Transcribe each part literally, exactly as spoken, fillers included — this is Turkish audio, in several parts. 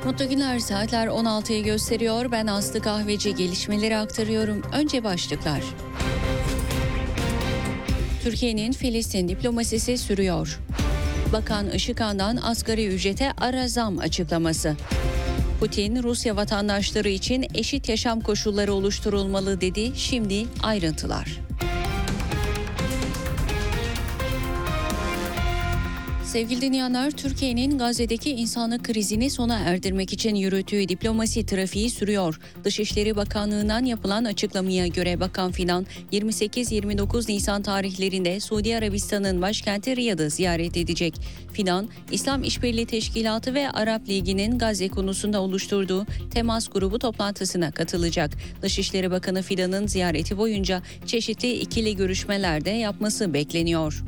Mutlu günler, saatler on altıyı gösteriyor. Ben Aslı Kahveci, gelişmeleri aktarıyorum. Önce başlıklar. Türkiye'nin Filistin diplomasisi sürüyor. Bakan Işıkhan'dan asgari ücrete ara zam açıklaması. Putin, Rusya vatandaşları için eşit yaşam koşulları oluşturulmalı dedi. Şimdi ayrıntılar. Sevgili dinleyenler, Türkiye'nin Gazze'deki insanlık krizini sona erdirmek için yürüttüğü diplomasi trafiği sürüyor. Dışişleri Bakanlığı'ndan yapılan açıklamaya göre Bakan Fidan, yirmi sekiz yirmi dokuz Nisan tarihlerinde Suudi Arabistan'ın başkenti Riyad'ı ziyaret edecek. Fidan, İslam İşbirliği Teşkilatı ve Arap Ligi'nin Gazze konusunda oluşturduğu temas grubu toplantısına katılacak. Dışişleri Bakanı Fidan'ın ziyareti boyunca çeşitli ikili görüşmelerde yapması bekleniyor.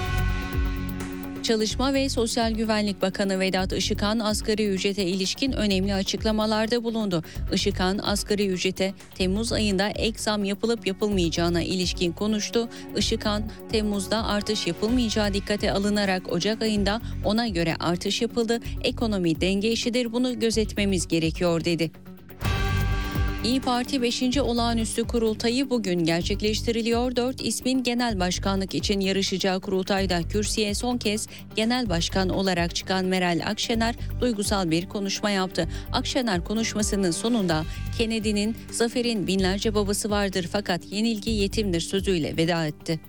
Çalışma ve Sosyal Güvenlik Bakanı Vedat Işıkhan asgari ücrete ilişkin önemli açıklamalarda bulundu. Işıkhan asgari ücrete Temmuz ayında ek zam yapılıp yapılmayacağına ilişkin konuştu. Işıkhan, Temmuz'da artış yapılmayacağı dikkate alınarak Ocak ayında ona göre artış yapıldı. Ekonomi denge işidir, bunu gözetmemiz gerekiyor dedi. İYİ Parti beşinci Olağanüstü Kurultayı bugün gerçekleştiriliyor. Dört ismin genel başkanlık için yarışacağı kurultayda kürsüye son kez genel başkan olarak çıkan Meral Akşener duygusal bir konuşma yaptı. Akşener konuşmasının sonunda Kennedy'nin "Zaferin binlerce babası vardır fakat yenilgi yetimdir" sözüyle veda etti.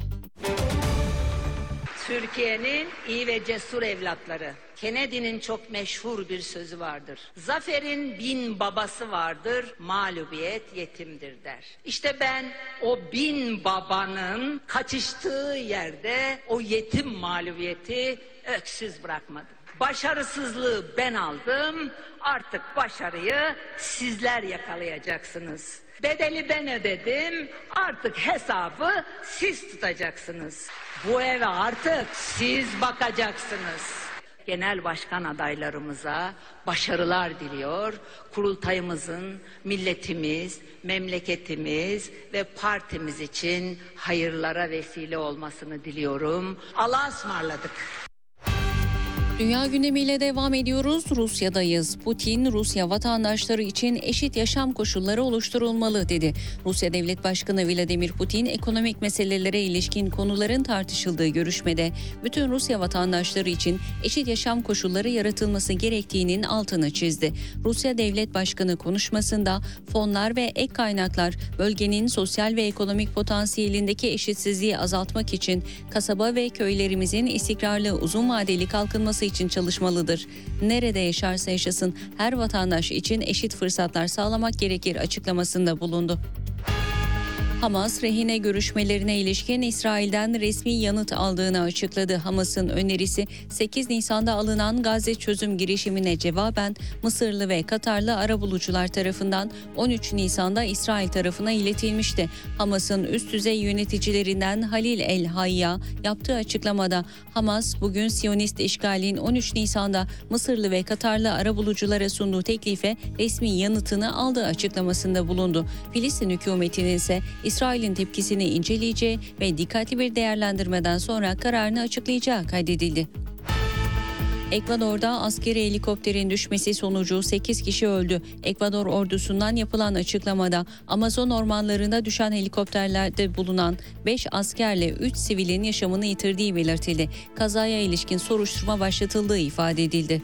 Türkiye'nin iyi ve cesur evlatları. Kennedy'nin çok meşhur bir sözü vardır. Zaferin bin babası vardır, mağlubiyet yetimdir der. İşte ben o bin babanın kaçıştığı yerde o yetim mağlubiyeti öksüz bırakmadım. Başarısızlığı ben aldım, artık başarıyı sizler yakalayacaksınız. Bedeli ben ödedim, artık hesabı siz tutacaksınız. Bu eve artık siz bakacaksınız. Genel başkan adaylarımıza başarılar diliyor. Kurultayımızın milletimiz, memleketimiz ve partimiz için hayırlara vesile olmasını diliyorum. Allah'a ısmarladık. Dünya gündemiyle devam ediyoruz. Rusya'dayız. Putin, Rusya vatandaşları için eşit yaşam koşulları oluşturulmalı dedi. Rusya Devlet Başkanı Vladimir Putin, ekonomik meselelere ilişkin konuların tartışıldığı görüşmede bütün Rusya vatandaşları için eşit yaşam koşulları yaratılması gerektiğinin altını çizdi. Rusya Devlet Başkanı konuşmasında fonlar ve ek kaynaklar bölgenin sosyal ve ekonomik potansiyelindeki eşitsizliği azaltmak için kasaba ve köylerimizin istikrarlı, uzun vadeli kalkınması için çalışmalıdır. Nerede yaşarsa yaşasın her vatandaş için eşit fırsatlar sağlamak gerekir açıklamasında bulundu. Hamas, rehine görüşmelerine ilişkin İsrail'den resmi yanıt aldığını açıkladı. Hamas'ın önerisi sekiz Nisan'da alınan Gazze çözüm girişimine cevaben Mısırlı ve Katarlı arabulucular tarafından on üç Nisan'da İsrail tarafına iletilmişti. Hamas'ın üst düzey yöneticilerinden Halil El Hayya yaptığı açıklamada Hamas bugün Siyonist işgalin on üç Nisan'da Mısırlı ve Katarlı arabuluculara sunduğu teklife resmi yanıtını aldığı açıklamasında bulundu. Filistin hükümetinin ise İsrail'in tepkisini inceleyeceği ve dikkatli bir değerlendirmeden sonra kararını açıklayacağı kaydedildi. Ekvador'da askeri helikopterin düşmesi sonucu sekiz kişi öldü. Ekvador ordusundan yapılan açıklamada Amazon ormanlarında düşen helikopterlerde bulunan beş askerle üç sivilin yaşamını yitirdiği belirtildi. Kazaya ilişkin soruşturma başlatıldığı ifade edildi.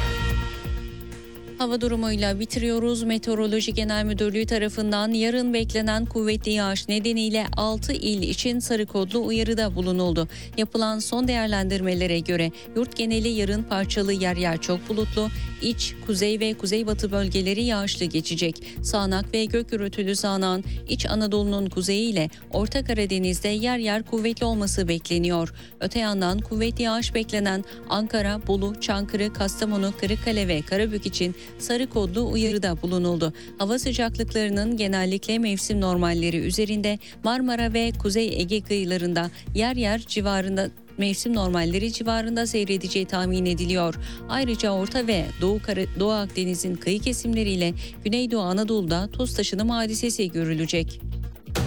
Hava durumuyla bitiriyoruz. Meteoroloji Genel Müdürlüğü tarafından yarın beklenen kuvvetli yağış nedeniyle altı il için sarı kodlu uyarıda bulunuldu. Yapılan son değerlendirmelere göre yurt geneli yarın parçalı yer yer çok bulutlu, iç, kuzey ve kuzeybatı bölgeleri yağışlı geçecek. Sağanak ve gök gürültülü sağanağın İç Anadolu'nun kuzeyi ile Orta Karadeniz'de yer yer kuvvetli olması bekleniyor. Öte yandan kuvvetli yağış beklenen Ankara, Bolu, Çankırı, Kastamonu, Kırıkkale ve Karabük için sarı kodlu uyarıda bulunuldu. Hava sıcaklıklarının genellikle mevsim normalleri üzerinde, Marmara ve Kuzey Ege kıyılarında yer yer civarında mevsim normalleri civarında seyredeceği tahmin ediliyor. Ayrıca Orta ve Doğu, Kara, Doğu Akdeniz'in kıyı kesimleriyle Güneydoğu Anadolu'da toz taşınma hadisesi görülecek.